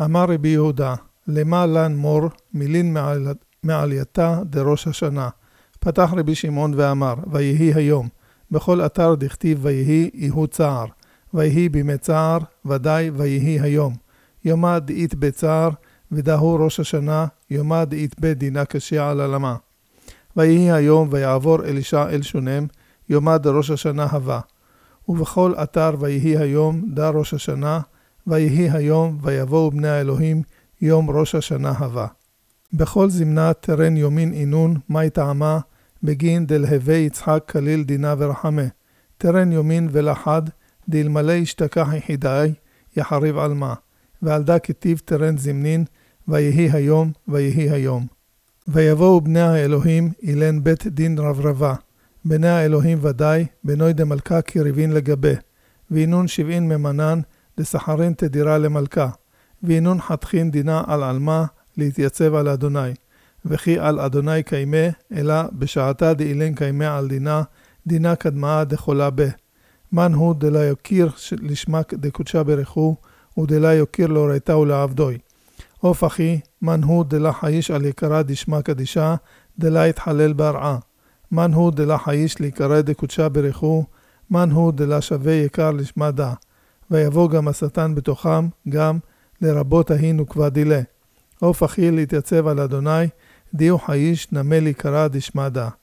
אמר רבי יהודה, למה לן מור מילין מעלייתה דראש השנה. פתח רבי שמעון ואמר, ויהי היום, בכל אתר דכתיב ויהי יהוא צער, ויהי בימי צער, ודאי ויהי היום. יומא דאית בצער, ודהו ראש השנה, יומא דאית בדינה קשה על עלמה. ויהי היום ויעבור אלישע אל שונם, יומא דראש השנה הבא. ובכל אתר ויהי היום דה ראש השנה, ויהי היום ויבואו בני האלוהים יום ראש השנה הבא. בכל זמנה תרן יומין אינון, מי טעמה, בגין דלהווה יצחק כליל דינה ורחמה. תרן יומין ולחד, דלמלא ישתכח יחידי, יחריב על מה. ועל דה כתיב תרן זמנין, ויהי היום, ויהי היום. ויבואו בני האלוהים אילן בית דין רברבה. בני האלוהים ודאי, בנוי דמלכה קריבין לגבה. ואינון 70 ממנן, דסחרין תדירה למלכה. ואינון חתכין דינה על עלמה, להתייצב על אדוני. וכי על אדוני קיימה, אלא בשעתה דאילן קיימה על דינה, דינה קדמה דחולה בה. מן הוא דלה יוקיר לשמק דקודשה ברכו, ודלה יוקיר להוריתה ולעבדוי. אוף אחי, מן הוא דלה חייש על יקרה דשמה קדישה, דלה יתחלל ברעה. מן הוא דלה חייש ליקרה דקודשה ברכו, מן הוא דלה שווה יקר לשמה דה. ויבוא גם השטן בתוכם, גם לרבות ההיא נוקבה דילה. אוף אחי להתייצב על אדוני, דיו חייש נמל יקרה דשמה דה.